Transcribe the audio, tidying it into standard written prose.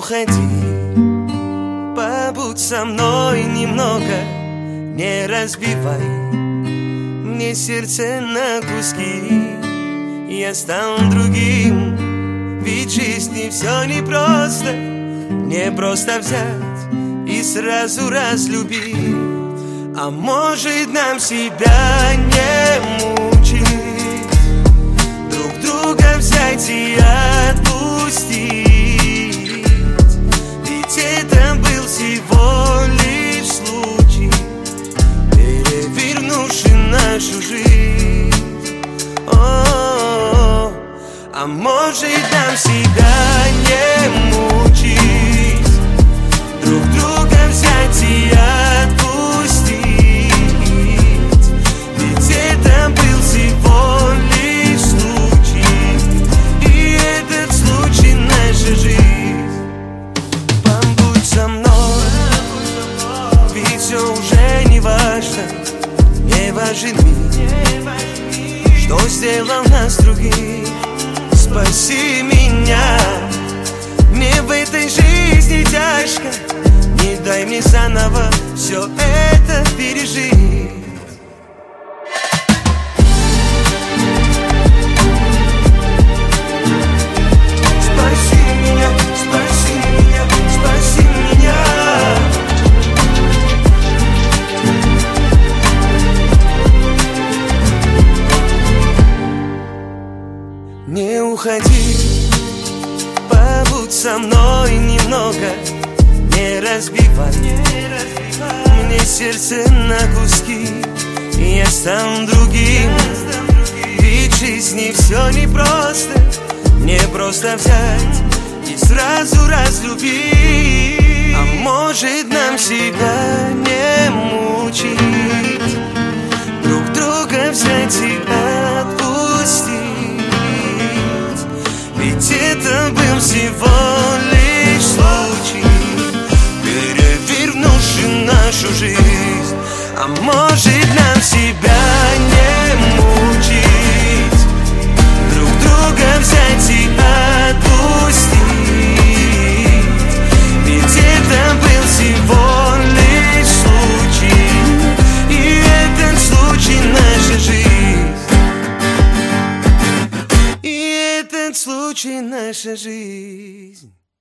уходи, побудь со мной немного, не разбивай мне сердце на куски. Я стану другим, ведь в жизни все непросто, не просто взять и сразу разлюбить. А может нам себя не мучить, друг друга взять и отпустить. Ведь это был всего лишь случай, перевернувший нашу жизнь. А может нам себя не мучить, друг друга взять и отпустить. Ведь это был всего лишь случай, и этот случай наша жизнь. Побудь со мной, ведь все уже не важно, не важен мир, что сделал нас других. Спаси меня, мне в этой жизни тяжко, не дай мне заново все это пережить. Спаси меня, спаси меня, спаси меня. Не уходи, побудь со мной немного, не разбивай мне сердце на куски. Я стану другим, ведь в жизни все непросто, не просто взять и сразу разлюбить. А может нам себя не мучить, друг друга взять и отпустить. Ведь это был всего лишь случай, перевернувший нашу жизнь. А может нам себя не мучить, друг друга взять и отпустить. Ведь это был всего лишь случай, и этот случай наша жизнь. Случай наша жизнь.